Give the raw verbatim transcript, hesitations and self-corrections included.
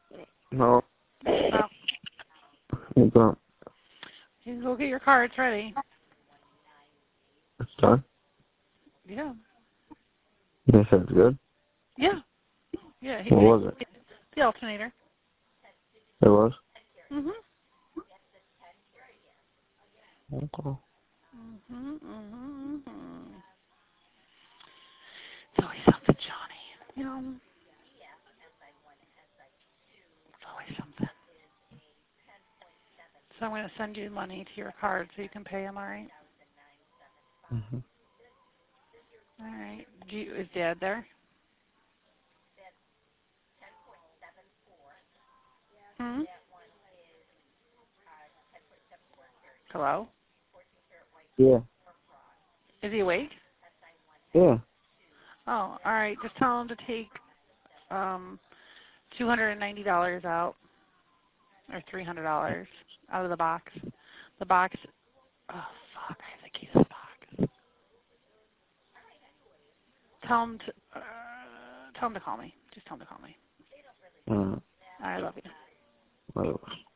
No. Oh. What's up? You can go get your cards ready. It's done? Yeah. They said it's good? Yeah. Yeah. He, What was it? The alternator. It was? Mhm. Okay. Mhm. Mhm. Mhm. It's always something, Johnny. You know. It's always something. So I'm going to send you money to your card so you can pay him. All right. Mhm. All right. Do you, is Dad there? Hmm. Hello. Yeah. Is he awake? Yeah. Oh, all right. Just tell him to take um, two hundred and ninety dollars out, or three hundred dollars out of the box. The box. Oh fuck! I have the key to the box. Tell him to. Uh, tell him to call me. Just tell him to call me. Mm. I love you. Whatever.